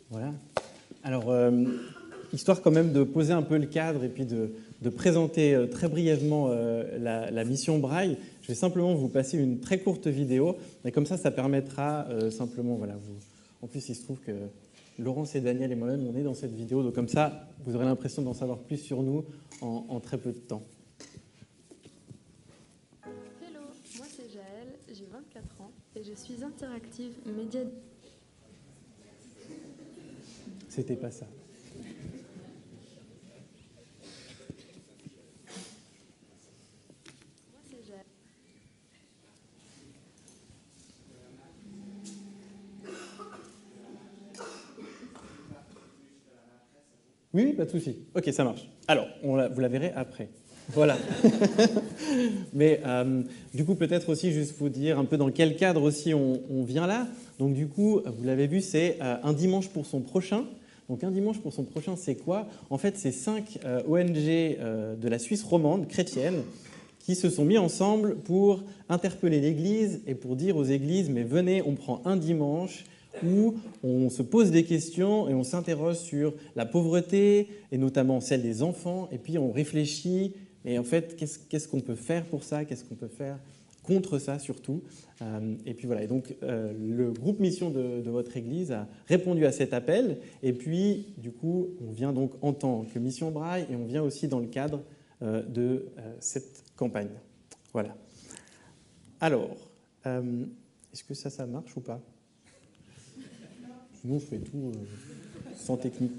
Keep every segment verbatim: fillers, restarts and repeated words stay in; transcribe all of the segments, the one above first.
Voilà. Alors, euh, histoire quand même de poser un peu le cadre et puis de, de présenter euh, très brièvement euh, la, la mission Braille, je vais simplement vous passer une très courte vidéo. Et comme ça, ça permettra euh, simplement, voilà, vous... En plus, il se trouve que Laurence et Daniel et moi-même, on est dans cette vidéo. Donc comme ça, vous aurez l'impression d'en savoir plus sur nous en, en très peu de temps. Hello, moi c'est Jaël, j'ai vingt-quatre ans et je suis interactive média... C'était pas ça. Moi c'est Jaël. Oui, oui, pas de souci. Ok, ça marche. Alors, on la, vous la verrez après. Voilà. Mais euh, du coup, peut-être aussi juste vous dire un peu dans quel cadre aussi on, on vient là. Donc du coup, vous l'avez vu, c'est euh, un dimanche pour son prochain. Donc un dimanche pour son prochain, c'est quoi? En fait, c'est cinq euh, O N G euh, de la Suisse romande, chrétienne, qui se sont mis ensemble pour interpeller l'Église et pour dire aux églises, mais venez, on prend un dimanche où on se pose des questions et on s'interroge sur la pauvreté, et notamment celle des enfants, et puis on réfléchit, et en fait, qu'est-ce, qu'est-ce qu'on peut faire pour ça? Qu'est-ce qu'on peut faire contre ça, surtout? euh, Et puis voilà, et donc euh, le groupe mission de, de votre Église a répondu à cet appel, et puis du coup, on vient donc en tant que Mission Braille, et on vient aussi dans le cadre euh, de euh, cette campagne. Voilà. Alors, euh, est-ce que ça, ça marche ou pas? Sinon, je fais tout euh, sans technique.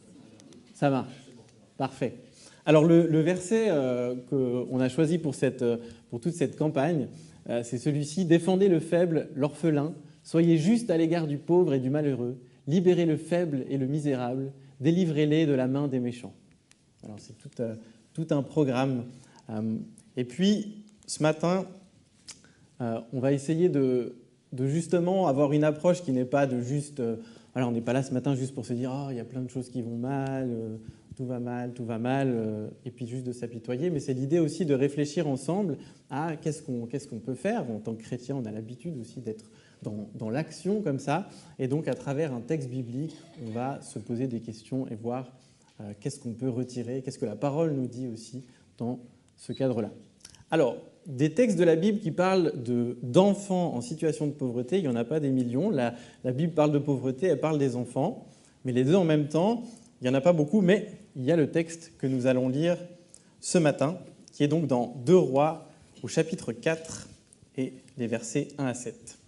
Ça marche. Parfait. Alors, le, le verset euh, qu'on a choisi pour, cette, pour toute cette campagne, euh, c'est celui-ci. « Défendez le faible, l'orphelin, soyez juste à l'égard du pauvre et du malheureux, libérez le faible et le misérable, délivrez-les de la main des méchants. » Alors, c'est tout, euh, tout un programme. Euh, et puis, ce matin, euh, on va essayer de, de justement avoir une approche qui n'est pas de juste... Euh, alors, on n'est pas là ce matin juste pour se dire « Ah, oh, il y a plein de choses qui vont mal, euh, tout va mal, tout va mal euh, », et puis juste de s'apitoyer. Mais c'est l'idée aussi de réfléchir ensemble à qu'est-ce qu'on, qu'est-ce qu'on peut faire. En tant que chrétien, on a l'habitude aussi d'être dans, dans l'action comme ça. Et donc, à travers un texte biblique, on va se poser des questions et voir euh, qu'est-ce qu'on peut retirer, qu'est-ce que la parole nous dit aussi dans ce cadre-là. Alors, des textes de la Bible qui parlent de, d'enfants en situation de pauvreté, il n'y en a pas des millions. La, la Bible parle de pauvreté, elle parle des enfants. Mais les deux en même temps, il n'y en a pas beaucoup, mais il y a le texte que nous allons lire ce matin, qui est donc dans deux Rois, au chapitre quatre, et les versets un à sept.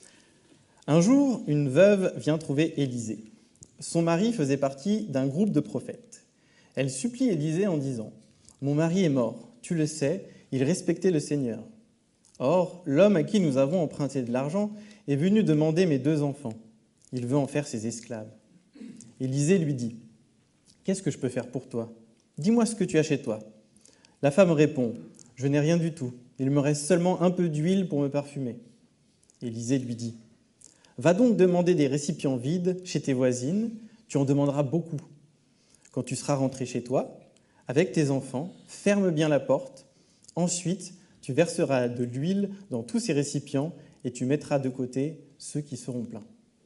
Un jour, une veuve vient trouver Élisée. Son mari faisait partie d'un groupe de prophètes. Elle supplie Élisée en disant « Mon mari est mort, tu le sais, il respectait le Seigneur. Or, l'homme à qui nous avons emprunté de l'argent est venu demander mes deux enfants. Il veut en faire ses esclaves. » Élisée lui dit « Qu'est-ce que je peux faire pour toi? Dis-moi ce que tu as chez toi. » La femme répond « Je n'ai rien du tout. Il me reste seulement un peu d'huile pour me parfumer. » Élisée lui dit « Va donc demander des récipients vides chez tes voisines, tu en demanderas beaucoup. Quand tu seras rentré chez toi, avec tes enfants, ferme bien la porte. Ensuite, tu verseras de l'huile dans tous ces récipients et tu mettras de côté ceux qui seront pleins. »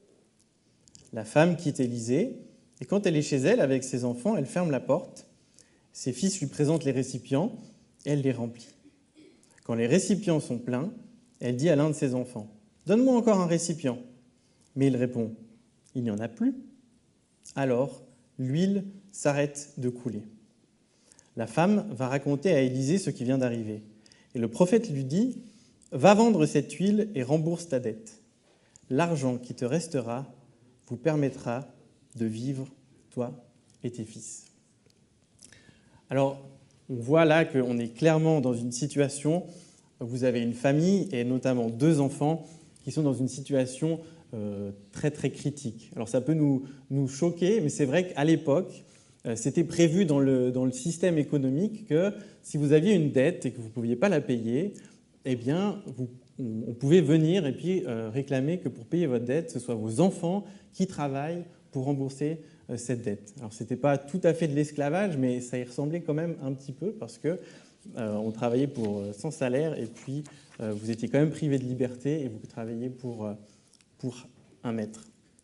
La femme quitte Élisée, et quand elle est chez elle avec ses enfants, elle ferme la porte. Ses fils lui présentent les récipients, et elle les remplit. Quand les récipients sont pleins, elle dit à l'un de ses enfants « Donne-moi encore un récipient. » Mais il répond « Il n'y en a plus. » Alors, l'huile s'arrête de couler. La femme va raconter à Élisée ce qui vient d'arriver. Et le prophète lui dit « Va vendre cette huile et rembourse ta dette. L'argent qui te restera vous permettra de vivre, toi et tes fils. » Alors, on voit là qu'on est clairement dans une situation où vous avez une famille et notamment deux enfants qui sont dans une situation euh, très très critique. Alors ça peut nous, nous choquer, mais c'est vrai qu'à l'époque, c'était prévu dans le, dans le système économique que si vous aviez une dette et que vous ne pouviez pas la payer, eh bien, vous, on pouvait venir et puis euh, réclamer que pour payer votre dette, ce soit vos enfants qui travaillent pour rembourser euh, cette dette. Alors, ce n'était pas tout à fait de l'esclavage, mais ça y ressemblait quand même un petit peu parce qu'on euh, travaillait pour, euh, sans salaire et puis euh, vous étiez quand même privé de liberté et vous travailliez pour, euh, pour un maître.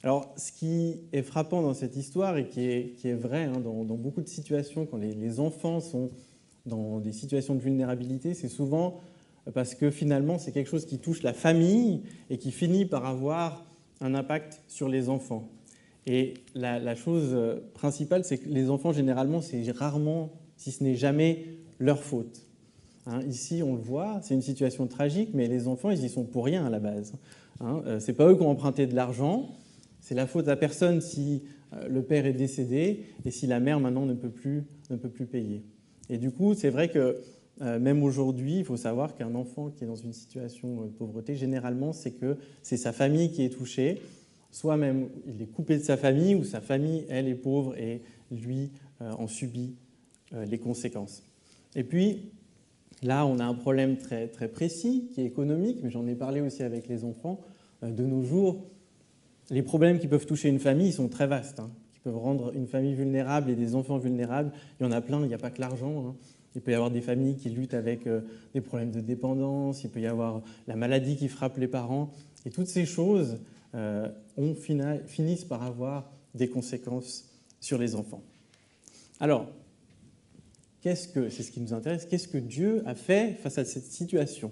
Alors, ce qui est frappant dans cette histoire et qui est, qui est vrai hein, dans, dans beaucoup de situations, quand les, les enfants sont dans des situations de vulnérabilité, c'est souvent parce que finalement, c'est quelque chose qui touche la famille et qui finit par avoir un impact sur les enfants. Et la, la chose principale, c'est que les enfants, généralement, c'est rarement, si ce n'est jamais, leur faute. Hein, ici, on le voit, c'est une situation tragique, mais les enfants, ils y sont pour rien à la base. Hein, euh, c'est pas eux qui ont emprunté de l'argent, c'est la faute à personne si euh, le père est décédé et si la mère, maintenant, ne peut plus, ne peut plus payer. Et du coup, c'est vrai que euh, même aujourd'hui, il faut savoir qu'un enfant qui est dans une situation de pauvreté, généralement, c'est que c'est sa famille qui est touchée, soit même il est coupé de sa famille, ou sa famille, elle, est pauvre et lui euh, en subit euh, les conséquences. Et puis, là, on a un problème très, très précis qui est économique, mais j'en ai parlé aussi avec les enfants. Euh, de nos jours, les problèmes qui peuvent toucher une famille sont très vastes, hein, qui peuvent rendre une famille vulnérable et des enfants vulnérables. Il y en a plein, il n'y a pas que l'argent. Hein. Il peut y avoir des familles qui luttent avec euh, des problèmes de dépendance, il peut y avoir la maladie qui frappe les parents. Et toutes ces choses euh, on fina, finissent par avoir des conséquences sur les enfants. Alors, qu'est-ce que, c'est ce qui nous intéresse, qu'est-ce que Dieu a fait face à cette situation?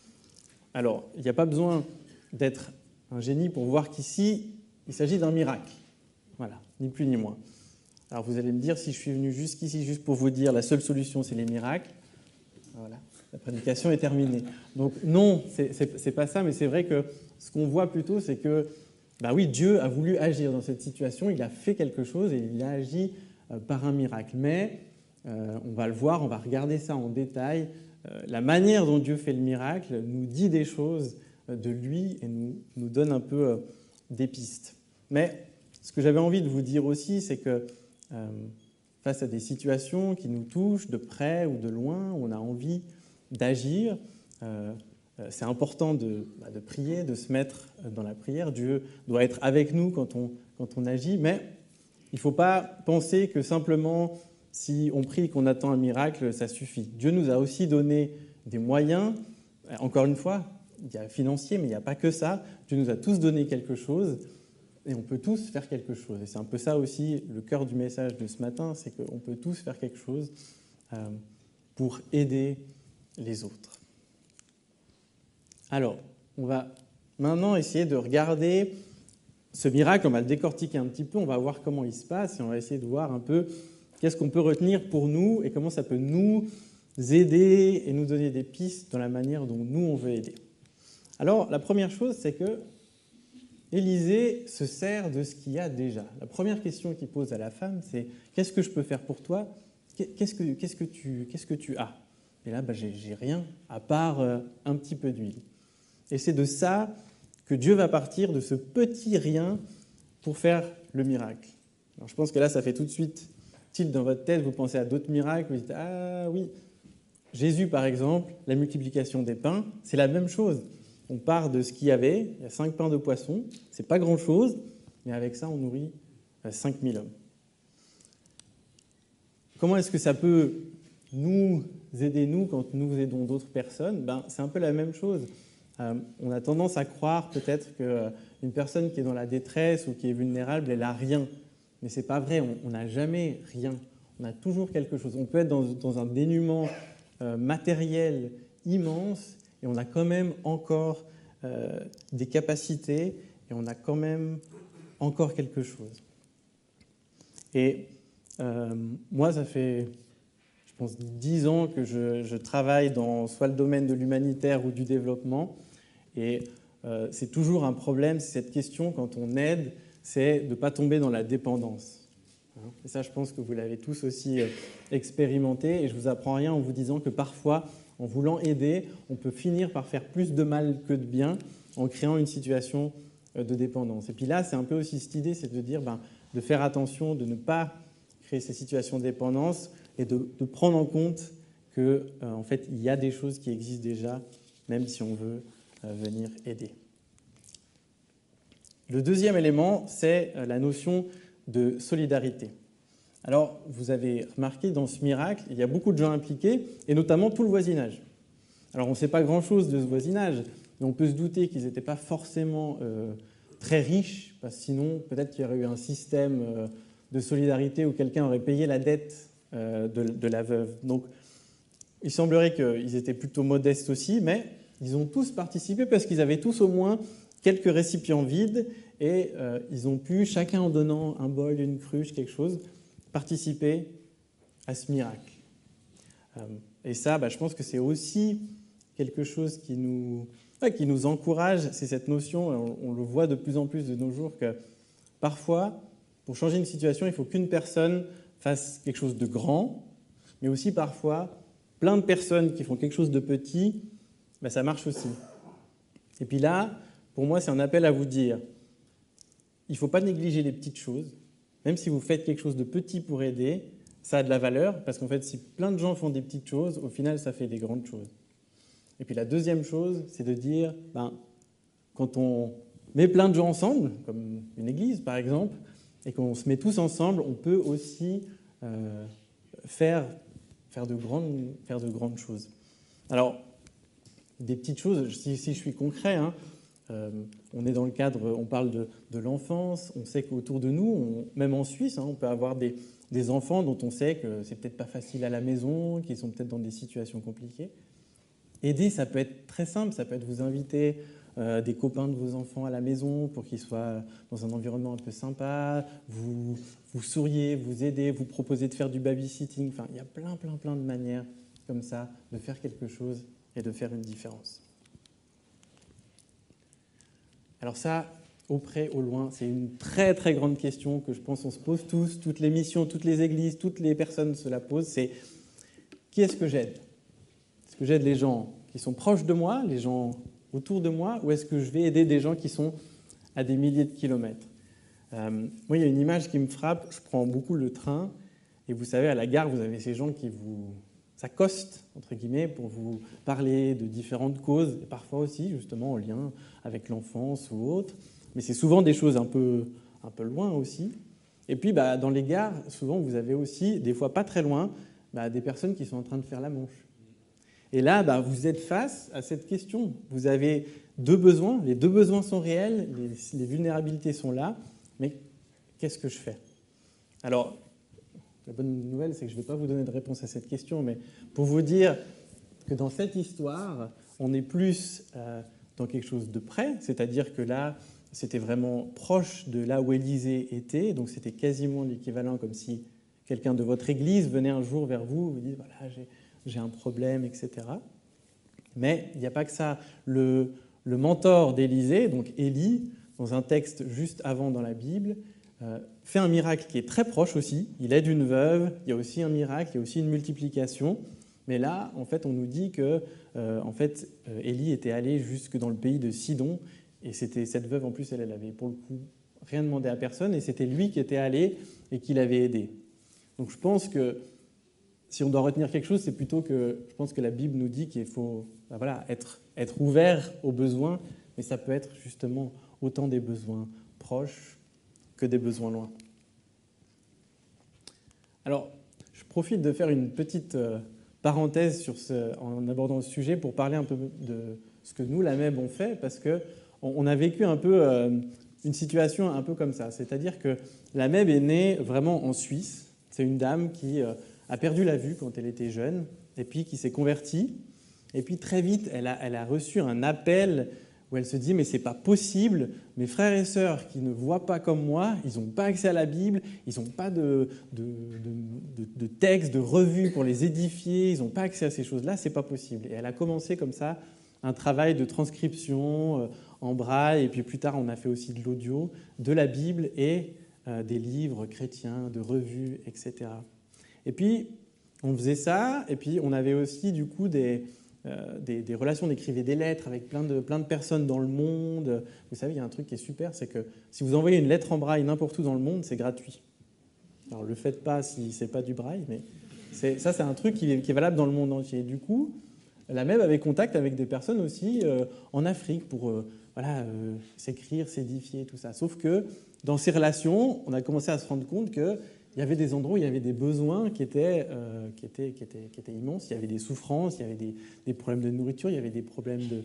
Alors, il n'y a pas besoin d'être un génie pour voir qu'ici, il s'agit d'un miracle. Voilà, ni plus ni moins. Alors, vous allez me dire, si je suis venu jusqu'ici juste pour vous dire la seule solution, c'est les miracles, voilà, la prédication est terminée. Donc, non, c'est pas ça, mais c'est vrai que ce qu'on voit plutôt, c'est que, bah oui, Dieu a voulu agir dans cette situation, il a fait quelque chose et il a agi euh, par un miracle. Mais, euh, on va le voir, on va regarder ça en détail. Euh, la manière dont Dieu fait le miracle nous dit des choses de lui et nous, nous donne un peu euh, des pistes. Mais ce que j'avais envie de vous dire aussi, c'est que euh, face à des situations qui nous touchent de près ou de loin, où on a envie d'agir, euh, c'est important de, bah, de prier, de se mettre dans la prière. Dieu doit être avec nous quand on, quand on agit, mais il ne faut pas penser que simplement si on prie qu'on attend un miracle, ça suffit. Dieu nous a aussi donné des moyens. Encore une fois, il y a financier, mais il n'y a pas que ça. Dieu nous a tous donné quelque chose et on peut tous faire quelque chose. Et c'est un peu ça aussi le cœur du message de ce matin, c'est qu'on peut tous faire quelque chose euh, pour aider les autres. Alors, on va maintenant essayer de regarder ce miracle, on va le décortiquer un petit peu, on va voir comment il se passe et on va essayer de voir un peu qu'est-ce qu'on peut retenir pour nous et comment ça peut nous aider et nous donner des pistes dans la manière dont nous, on veut aider. Alors, la première chose, c'est que Élisée se sert de ce qu'il y a déjà. La première question qu'il pose à la femme, c'est « Qu'est-ce que je peux faire pour toi ? Qu'est-ce que, qu'est-ce que tu, qu'est-ce que tu as ?» Et là, bah, j'ai, j'ai rien, à part euh, un petit peu d'huile. Et c'est de ça que Dieu va partir, de ce petit rien, pour faire le miracle. Alors, je pense que là, ça fait tout de suite tilt dans votre tête, vous pensez à d'autres miracles, vous dites « Ah oui !» Jésus, par exemple, la multiplication des pains, c'est la même chose. On part de ce qu'il y avait, il y a cinq pains de poisson, c'est pas grand-chose, mais avec ça, on nourrit cinq mille hommes. Comment est-ce que ça peut nous aider, nous, quand nous aidons d'autres personnes? Ben, c'est un peu la même chose. Euh, on a tendance à croire peut-être qu'une personne qui est dans la détresse ou qui est vulnérable, elle n'a rien. Mais ce n'est pas vrai, on n'a jamais rien. On a toujours quelque chose. On peut être dans, dans un dénuement euh, matériel immense et on a quand même encore euh, des capacités et on a quand même encore quelque chose. Et euh, moi, ça fait, je pense, dix ans que je, je travaille dans soit le domaine de l'humanitaire ou du développement. Et euh, c'est toujours un problème, c'est cette question, quand on aide, c'est de ne pas tomber dans la dépendance. Et ça, je pense que vous l'avez tous aussi expérimenté. Et je ne vous apprends rien en vous disant que parfois, en voulant aider, on peut finir par faire plus de mal que de bien en créant une situation de dépendance. Et puis là, c'est un peu aussi cette idée, c'est de dire, ben, de faire attention, de ne pas créer ces situations de dépendance et de, de prendre en compte qu'en euh, en fait, il y a des choses qui existent déjà, même si on veut euh, venir aider. Le deuxième élément, c'est la notion de solidarité. Alors, vous avez remarqué, dans ce miracle, il y a beaucoup de gens impliqués, et notamment tout le voisinage. Alors, on ne sait pas grand-chose de ce voisinage, mais on peut se douter qu'ils n'étaient pas forcément euh, très riches, parce que sinon, peut-être qu'il y aurait eu un système euh, de solidarité où quelqu'un aurait payé la dette euh, de, de la veuve. Donc, il semblerait qu'ils étaient plutôt modestes aussi, mais ils ont tous participé parce qu'ils avaient tous au moins quelques récipients vides et euh, ils ont pu, chacun en donnant un bol, une cruche, quelque chose, participer à ce miracle. Euh, et ça, bah, je pense que c'est aussi quelque chose qui nous, ouais, qui nous encourage, c'est cette notion, on, on le voit de plus en plus de nos jours, que parfois, pour changer une situation, il faut qu'une personne fasse quelque chose de grand, mais aussi parfois, plein de personnes qui font quelque chose de petit, bah, ça marche aussi. Et puis là, pour moi, c'est un appel à vous dire, il ne faut pas négliger les petites choses, même si vous faites quelque chose de petit pour aider, ça a de la valeur, parce qu'en fait, si plein de gens font des petites choses, au final, ça fait des grandes choses. Et puis la deuxième chose, c'est de dire, ben, quand on met plein de gens ensemble, comme une église par exemple, et qu'on se met tous ensemble, on peut aussi euh, faire, faire, de grandes, faire de grandes choses. Alors, des petites choses, si, si je suis concret, hein, euh, on est dans le cadre, on parle de, de l'enfance, on sait qu'autour de nous, on, même en Suisse, hein, on peut avoir des, des enfants dont on sait que c'est peut-être pas facile à la maison, qu'ils sont peut-être dans des situations compliquées. Aider, ça peut être très simple, ça peut être vous inviter euh, des copains de vos enfants à la maison pour qu'ils soient dans un environnement un peu sympa, vous, vous souriez, vous aidez, vous proposez de faire du babysitting, enfin, il y a plein, plein, plein de manières comme ça de faire quelque chose et de faire une différence. Alors ça, au près, au loin, c'est une très, très grande question que je pense qu'on se pose tous, toutes les missions, toutes les églises, toutes les personnes se la posent, c'est qui est-ce que j'aide ? Est-ce que j'aide les gens qui sont proches de moi, les gens autour de moi, ou est-ce que je vais aider des gens qui sont à des milliers de kilomètres ? euh, Moi, il y a une image qui me frappe. Je prends beaucoup le train, et vous savez, à la gare, vous avez ces gens qui vous accostent, entre guillemets, pour vous parler de différentes causes, et parfois aussi, justement, en lien avec l'enfance ou autre. Mais c'est souvent des choses un peu, un peu loin aussi. Et puis, bah, dans les gares, souvent, vous avez aussi, des fois pas très loin, bah, des personnes qui sont en train de faire la manche. Et là, bah, vous êtes face à cette question. Vous avez deux besoins, les deux besoins sont réels, les, les vulnérabilités sont là, mais qu'est-ce que je fais ? Alors, la bonne nouvelle, c'est que je ne vais pas vous donner de réponse à cette question, mais pour vous dire que dans cette histoire, on est plus euh, dans quelque chose de près, c'est-à-dire que là, c'était vraiment proche de là où Élisée était, donc c'était quasiment l'équivalent comme si quelqu'un de votre église venait un jour vers vous, vous dit voilà, j'ai... j'ai un problème, et cetera. Mais il n'y a pas que ça. Le, le mentor d'Élisée, donc Élie, dans un texte juste avant dans la Bible, euh, fait un miracle qui est très proche aussi. Il aide une veuve, il y a aussi un miracle, il y a aussi une multiplication. Mais là, en fait, on nous dit que euh, en fait, euh, Élie était allé jusque dans le pays de Sidon, et c'était cette veuve, en plus, elle, elle avait pour le coup rien demandé à personne, et c'était lui qui était allé et qui l'avait aidé. Donc je pense que si on doit retenir quelque chose, c'est plutôt que je pense que la Bible nous dit qu'il faut ben voilà, être, être ouvert aux besoins, mais ça peut être justement autant des besoins proches que des besoins loin. Alors, je profite de faire une petite euh, parenthèse sur ce, en abordant ce sujet pour parler un peu de ce que nous, la M E B, on fait, parce qu'on on a vécu un peu euh, une situation un peu comme ça. C'est-à-dire que la M E B est née vraiment en Suisse. C'est une dame qui... Euh, a perdu la vue quand elle était jeune, et puis qui s'est convertie. Et puis très vite, elle a, elle a reçu un appel où elle se dit « mais c'est pas possible, mes frères et sœurs qui ne voient pas comme moi, ils n'ont pas accès à la Bible, ils n'ont pas de, de, de, de, de textes, de revues pour les édifier, ils n'ont pas accès à ces choses-là, c'est pas possible. » Et elle a commencé comme ça un travail de transcription euh, en braille, et puis plus tard, on a fait aussi de l'audio, de la Bible et euh, des livres chrétiens, de revues, et cetera. Et puis, on faisait ça, et puis on avait aussi du coup des, euh, des, des relations, on écrivait des lettres avec plein de, plein de personnes dans le monde. Vous savez, il y a un truc qui est super, c'est que si vous envoyez une lettre en braille n'importe où dans le monde, c'est gratuit. Alors, ne le faites pas si ce n'est pas du braille, mais c'est, ça, c'est un truc qui est, qui est valable dans le monde entier. Du coup, la M E B avait contact avec des personnes aussi euh, en Afrique pour euh, voilà, euh, s'écrire, s'édifier, tout ça. Sauf que dans ces relations, on a commencé à se rendre compte que il y avait des endroits où il y avait des besoins qui étaient, euh, qui étaient, qui étaient, qui étaient immenses. Il y avait des souffrances, il y avait des, des problèmes de nourriture, il y avait des problèmes de,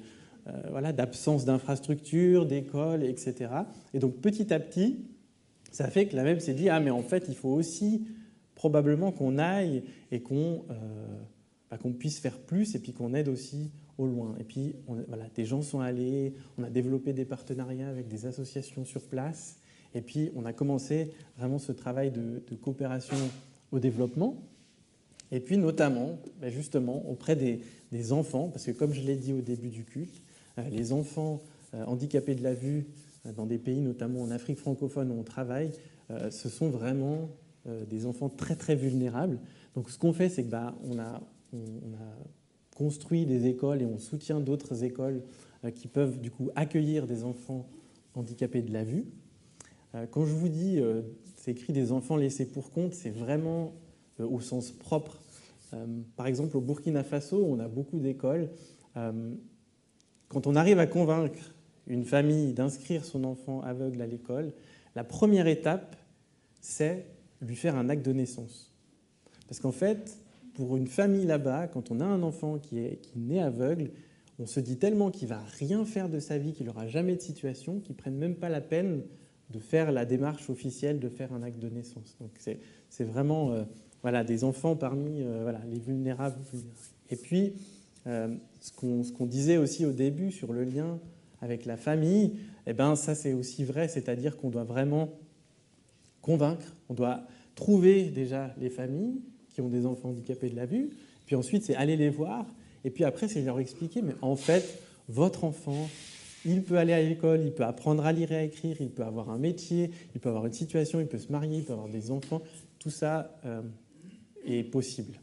euh, voilà, d'absence d'infrastructures, d'écoles, et cetera. Et donc petit à petit, ça fait que la M E B s'est dit « Ah, mais en fait, il faut aussi probablement qu'on aille et qu'on euh, bah, qu'on puisse faire plus et puis qu'on aide aussi au loin. » Et puis, on, voilà, des gens sont allés, on a développé des partenariats avec des associations sur place et puis on a commencé vraiment ce travail de, de coopération au développement. Et puis notamment, bah, justement, auprès des, des enfants, parce que comme je l'ai dit au début du culte, euh, les enfants euh, handicapés de la vue euh, dans des pays, notamment en Afrique francophone où on travaille, euh, ce sont vraiment euh, des enfants très très vulnérables. Donc ce qu'on fait, c'est que bah, on a, on, on a construit des écoles et on soutient d'autres écoles euh, qui peuvent du coup accueillir des enfants handicapés de la vue. Euh, quand je vous dis, euh, c'est écrit des enfants laissés pour compte, c'est vraiment euh, au sens propre. Euh, par exemple, au Burkina Faso, on a beaucoup d'écoles. Euh, quand on arrive à convaincre une famille d'inscrire son enfant aveugle à l'école, la première étape, c'est lui faire un acte de naissance. Parce qu'en fait, pour une famille là-bas, quand on a un enfant qui est, qui est né aveugle, on se dit tellement qu'il ne va rien faire de sa vie, qu'il n'aura jamais de situation, qu'ils ne prennent même pas la peine de faire la démarche officielle de faire un acte de naissance. Donc c'est, c'est vraiment euh, voilà, des enfants parmi euh, voilà, les vulnérables. Et puis, euh, ce, qu'on, ce qu'on disait aussi au début sur le lien avec la famille, eh ben, ça c'est aussi vrai, c'est-à-dire qu'on doit vraiment convaincre, on doit trouver déjà les familles qui ont des enfants handicapés de la vue, puis ensuite c'est aller les voir, et puis après c'est leur expliquer, mais en fait, votre enfant, il peut aller à l'école, il peut apprendre à lire et à écrire, il peut avoir un métier, il peut avoir une situation, il peut se marier, il peut avoir des enfants, tout ça euh, est possible.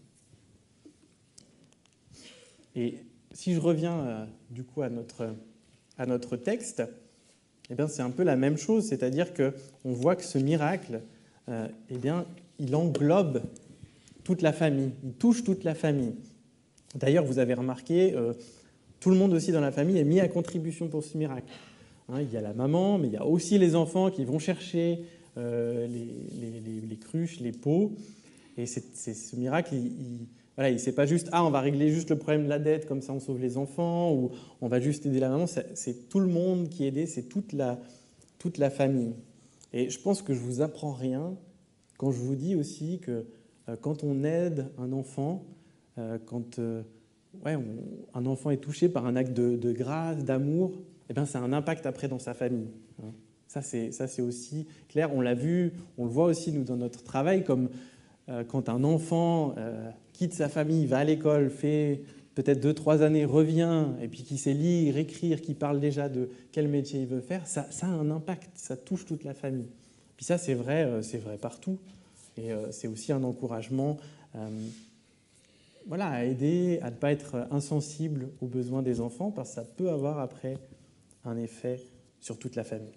Et si je reviens euh, du coup à notre, à notre texte, eh bien, c'est un peu la même chose, c'est-à-dire qu'on voit que ce miracle, euh, eh bien, il englobe toute la famille, il touche toute la famille. D'ailleurs, vous avez remarqué, euh, tout le monde aussi dans la famille est mis à contribution pour ce miracle. Hein, il y a la maman, mais il y a aussi les enfants qui vont chercher euh, les, les, les, les cruches, les pots. Et c'est, c'est, ce miracle, il, il, voilà, il, c'est pas juste « Ah, on va régler juste le problème de la dette, comme ça on sauve les enfants » ou « On va juste aider la maman ». C'est, c'est tout le monde qui est aidé, c'est toute la, toute la famille. Et je pense que je ne vous apprends rien quand je vous dis aussi que euh, quand on aide un enfant, euh, quand euh, ouais, on, un enfant est touché par un acte de, de grâce, d'amour, eh bien, ça a un impact après dans sa famille. Hein. Ça, c'est, ça, c'est aussi clair. On l'a vu, on le voit aussi, nous, dans notre travail, comme euh, quand un enfant euh, quitte sa famille, va à l'école, fait peut-être deux, trois années, revient, et puis qui sait lire, écrire, qui parle déjà de quel métier il veut faire, ça, ça a un impact, ça touche toute la famille. Puis ça, c'est vrai, euh, c'est vrai partout. Et euh, c'est aussi un encouragement euh, voilà, à aider, à ne pas être insensible aux besoins des enfants, parce que ça peut avoir après un effet sur toute la famille.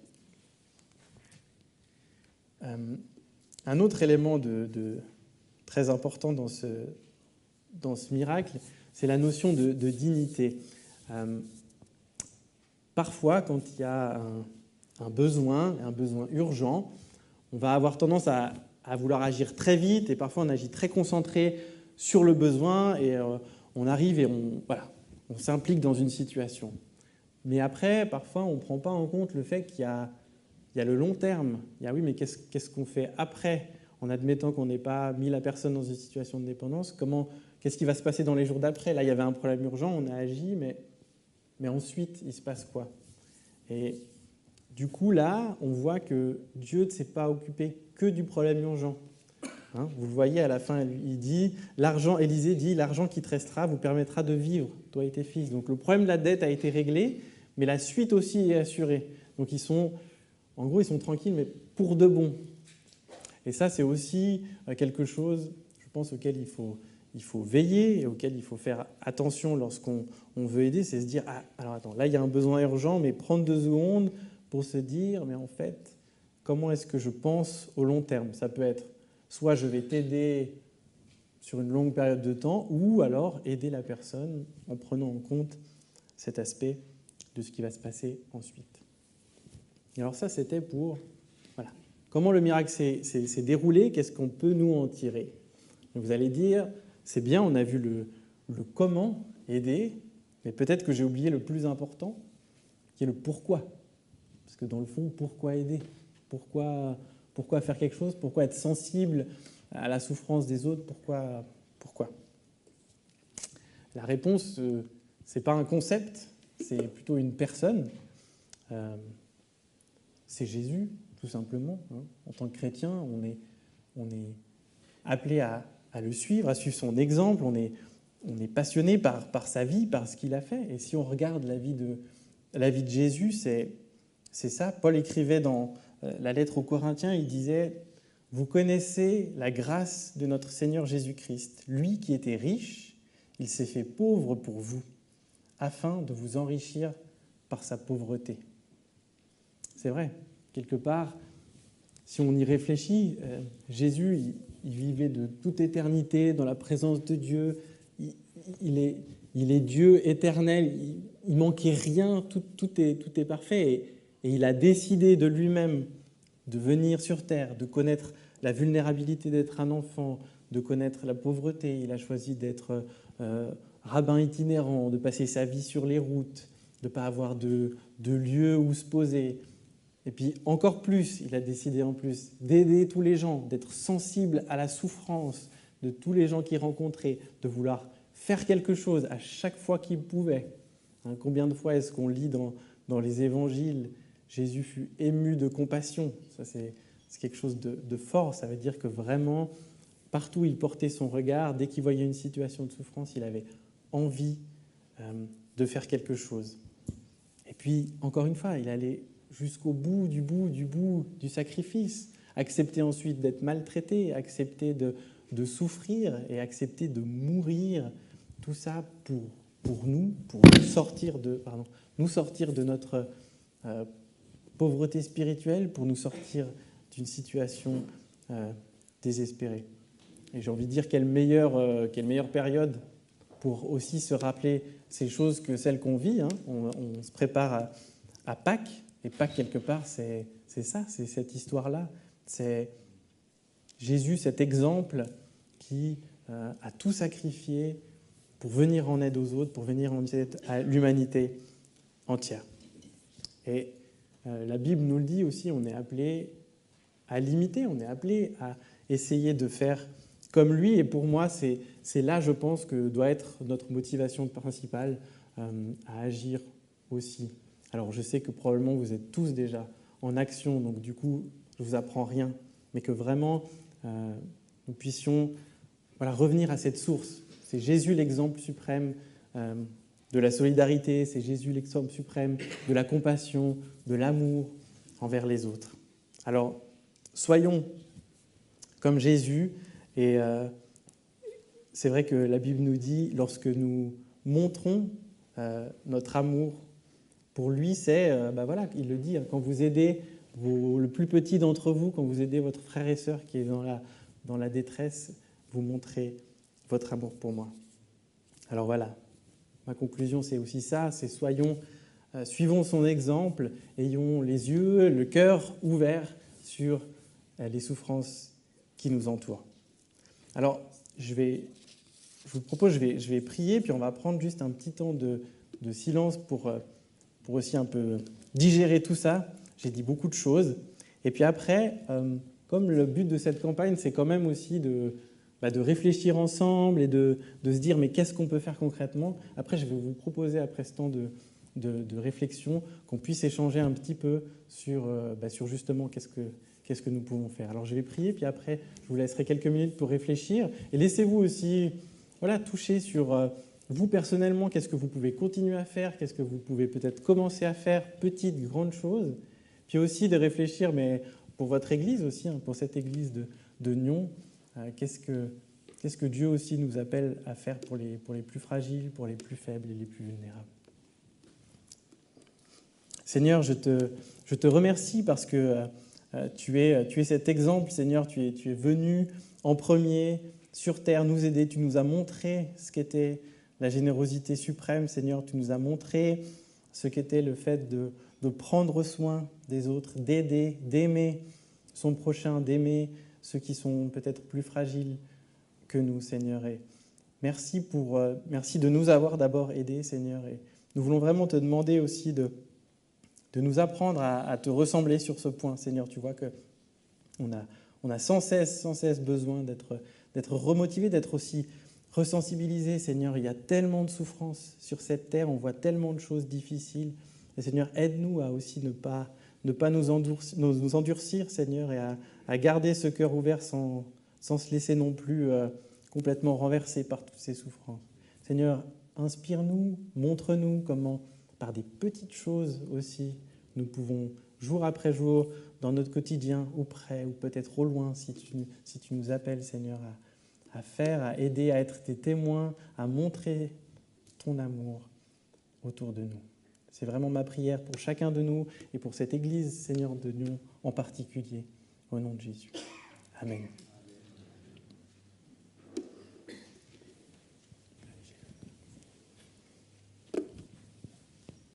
Euh, un autre élément de, de, très important dans ce, dans ce miracle, c'est la notion de, de dignité. Euh, parfois, quand il y a un, un besoin, un besoin urgent, on va avoir tendance à, à vouloir agir très vite, et parfois on agit très concentré sur le besoin, et euh, on arrive et on, voilà, on s'implique dans une situation. Mais après, parfois, on ne prend pas en compte le fait qu'il y a, il y a le long terme. Il y a oui, mais qu'est-ce, qu'est-ce qu'on fait après, en admettant qu'on n'ait pas mis la personne dans une situation de dépendance? Comment, qu'est-ce qui va se passer dans les jours d'après? Là, il y avait un problème urgent, on a agi, mais, mais ensuite, il se passe quoi? Et du coup, là, on voit que Dieu ne s'est pas occupé que du problème urgent. Hein, vous le voyez à la fin, il dit, l'argent, Élisée dit, l'argent qui te restera vous permettra de vivre, toi et tes fils. Donc le problème de la dette a été réglé, mais la suite aussi est assurée. Donc ils sont, en gros, ils sont tranquilles, mais pour de bon. Et ça, c'est aussi quelque chose, je pense, auquel il faut, il faut veiller et auquel il faut faire attention lorsqu'on on veut aider, c'est se dire, ah, alors attends, là, il y a un besoin urgent, mais prendre deux secondes pour se dire, mais en fait, comment est-ce que je pense au long terme? Ça peut être soit je vais t'aider sur une longue période de temps, ou alors aider la personne en prenant en compte cet aspect de ce qui va se passer ensuite. Et alors ça, c'était pour voilà, comment le miracle s'est, s'est, s'est déroulé, qu'est-ce qu'on peut nous en tirer? Et vous allez dire, c'est bien, on a vu le, le comment aider, mais peut-être que j'ai oublié le plus important, qui est le pourquoi. Parce que dans le fond, pourquoi aider ? Pourquoi, pourquoi faire quelque chose ? Pourquoi être sensible à la souffrance des autres ? Pourquoi, pourquoi ? La réponse, euh, ce n'est pas un concept, c'est plutôt une personne. Euh, c'est Jésus, tout simplement. Hein. En tant que chrétien, on est, on est appelé à, à le suivre, à suivre son exemple. On est, on est passionné par, par sa vie, par ce qu'il a fait. Et si on regarde la vie de, la vie de Jésus, c'est, c'est ça. Paul écrivait dans la lettre aux Corinthiens, il disait « Vous connaissez la grâce de notre Seigneur Jésus-Christ. Lui qui était riche, il s'est fait pauvre pour vous, afin de vous enrichir par sa pauvreté. » C'est vrai, quelque part, si on y réfléchit, euh, Jésus, il, il vivait de toute éternité dans la présence de Dieu. Il, il, est, il est Dieu éternel, il ne manquait rien, tout, tout, est, tout est parfait. Et, et il a décidé de lui-même de venir sur terre, de connaître la vulnérabilité d'être un enfant, de connaître la pauvreté. Il a choisi d'être euh, rabbin itinérant, de passer sa vie sur les routes, de ne pas avoir de, de lieu où se poser. Et puis encore plus, il a décidé en plus d'aider tous les gens, d'être sensible à la souffrance de tous les gens qu'il rencontrait, de vouloir faire quelque chose à chaque fois qu'il pouvait. Hein, combien de fois est-ce qu'on lit dans, dans les évangiles « Jésus fut ému de compassion ». Ça, c'est, c'est quelque chose de, de fort. Ça veut dire que vraiment, partout où il portait son regard, dès qu'il voyait une situation de souffrance, il avait envie euh, de faire quelque chose. Et puis, encore une fois, il allait jusqu'au bout du bout du bout du sacrifice, accepter ensuite d'être maltraité, accepter de, de souffrir et accepter de mourir, tout ça pour, pour nous, pour nous sortir de, pardon, nous sortir de notre euh, pauvreté spirituelle, pour nous sortir d'une situation euh, désespérée. Et j'ai envie de dire quelle meilleure, euh, quelle meilleure période pour aussi se rappeler ces choses que celles qu'on vit. Hein. On, on se prépare à, à Pâques, et Pâques, quelque part, c'est, c'est ça, c'est cette histoire-là. C'est Jésus, cet exemple qui euh, a tout sacrifié pour venir en aide aux autres, pour venir en aide à l'humanité entière. Et euh, la Bible nous le dit aussi, on est appelé à l'imiter, on est appelé à essayer de faire comme lui. Et pour moi, c'est, c'est là, je pense, que doit être notre motivation principale euh, à agir aussi. Alors, je sais que probablement vous êtes tous déjà en action, donc du coup, je ne vous apprends rien, mais que vraiment, euh, nous puissions voilà, revenir à cette source. C'est Jésus l'exemple suprême euh, de la solidarité, c'est Jésus l'exemple suprême de la compassion, de l'amour envers les autres. Alors, soyons comme Jésus, et euh, c'est vrai que la Bible nous dit, lorsque nous montrons euh, notre amour pour lui, c'est, euh, ben voilà, il le dit, hein, quand vous aidez vos, le plus petit d'entre vous, quand vous aidez votre frère et sœur qui est dans la, dans la détresse, vous montrez votre amour pour moi. Alors voilà, ma conclusion, c'est aussi ça, c'est soyons, euh, suivons son exemple, ayons les yeux, le cœur ouverts sur euh, les souffrances qui nous entourent. Alors, je, vais, je vous propose, je vais, je vais prier, puis on va prendre juste un petit temps de, de silence pour... Euh, pour aussi un peu digérer tout ça. J'ai dit beaucoup de choses. Et puis après, euh, comme le but de cette campagne, c'est quand même aussi de, bah, de réfléchir ensemble et de, de se dire mais qu'est-ce qu'on peut faire concrètement ? Après, je vais vous proposer, après ce temps de, de, de réflexion, qu'on puisse échanger un petit peu sur, euh, bah, sur justement qu'est-ce que, qu'est-ce que nous pouvons faire. Alors, je vais prier, puis après, je vous laisserai quelques minutes pour réfléchir. Et laissez-vous aussi voilà, toucher sur... Euh, vous, personnellement, qu'est-ce que vous pouvez continuer à faire ? Qu'est-ce que vous pouvez peut-être commencer à faire ? Petites, grandes choses. Puis aussi de réfléchir, mais pour votre Église aussi, hein, pour cette Église de, de Nyon, euh, qu'est-ce que, qu'est-ce que Dieu aussi nous appelle à faire pour les, pour les plus fragiles, pour les plus faibles et les plus vulnérables. Seigneur, je te, je te remercie parce que euh, tu, es, tu es cet exemple, Seigneur, tu es, tu es venu en premier sur terre nous aider, tu nous as montré ce qu'était la générosité suprême, Seigneur, tu nous as montré ce qu'était le fait de, de prendre soin des autres, d'aider, d'aimer son prochain, d'aimer ceux qui sont peut-être plus fragiles que nous, Seigneur. Et merci, pour, euh, merci de nous avoir d'abord aidés, Seigneur. Et nous voulons vraiment te demander aussi de, de nous apprendre à, à te ressembler sur ce point. Seigneur, tu vois qu'on a, on a sans cesse, sans cesse besoin d'être, d'être remotivé, d'être aussi resensibilisé. Seigneur, il y a tellement de souffrances sur cette terre, on voit tellement de choses difficiles. Et Seigneur, aide-nous à aussi ne pas, ne pas nous, endurcir, nous, nous endurcir, Seigneur, et à, à garder ce cœur ouvert sans, sans se laisser non plus euh, complètement renversé par toutes ces souffrances. Seigneur, inspire-nous, montre-nous comment, par des petites choses aussi, nous pouvons, jour après jour, dans notre quotidien, ou près, ou peut-être au loin, si tu, si tu nous appelles, Seigneur, à, à faire, à aider, à être tes témoins, à montrer ton amour autour de nous. C'est vraiment ma prière pour chacun de nous et pour cette Église, Seigneur, de Nyon en particulier, au nom de Jésus. Amen.